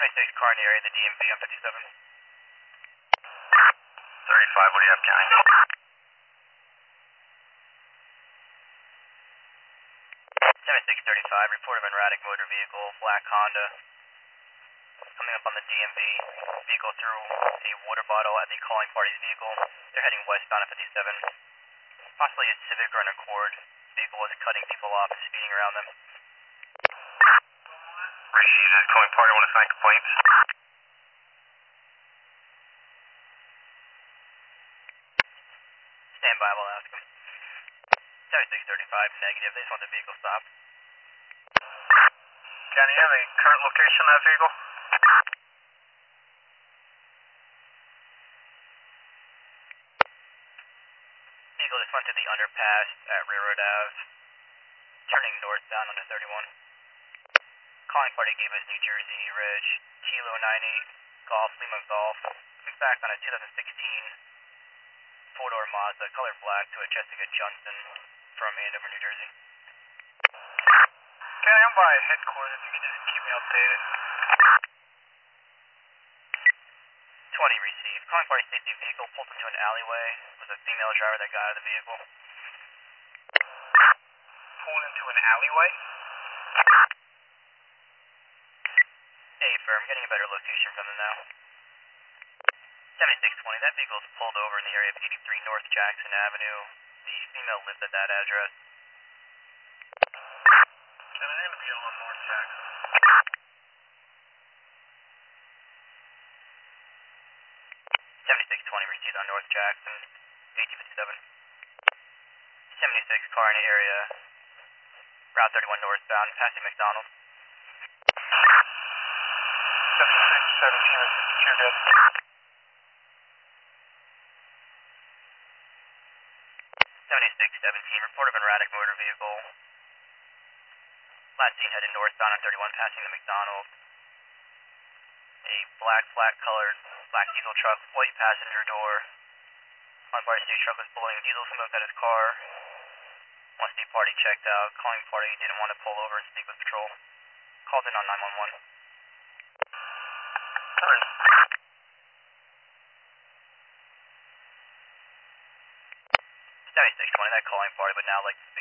76 car in the area of the DMV on 57. 35, what do you have, County? 7635, report of an erratic motor vehicle, black Honda, coming up on the DMV. Vehicle threw a water bottle at the calling party's vehicle. They're heading westbound at 57. Possibly a Civic or an Accord. Vehicle was cutting people off and speeding around them. Received at calling party, want to sign complaints? Stand by, we'll ask them. 7635, negative. They just want the vehicle stopped. County, you have a current location of that vehicle? Vehicle just went to the underpass at Railroad Ave, turning northbound onto 31. Calling party gave us New Jersey, Reg, Kilo 98, Golf, Lima Golf. In fact, on a 2016 four-door Mazda, color black, to a Jessica Johnson from Andover, New Jersey. County, I'm by headquarters, if you could just keep me updated. 20 received. Calling party states the vehicle pulled into an alleyway with a female driver that got out of the vehicle. Pulled into an alleyway? Hey, firm, getting a better location from them now. 7620, that vehicle is pulled over in the area of 83 North Jackson Avenue. The female lived at that address. And I'm going to be on North Jackson. 7620 received on North Jackson, 1857. 76 car in the area, Route 31 northbound, passing McDonald's. 7617 is secured in. 7617, report of an erratic motor vehicle. Last seen headed northbound on 31, passing the McDonald's. A black, flat-colored, black diesel truck, white passenger door. Calling party state truck was blowing diesel smoke at his car. Once the party checked out, calling party didn't want to pull over and speak with patrol. Called in on 911. 7620, that calling party would now like to speak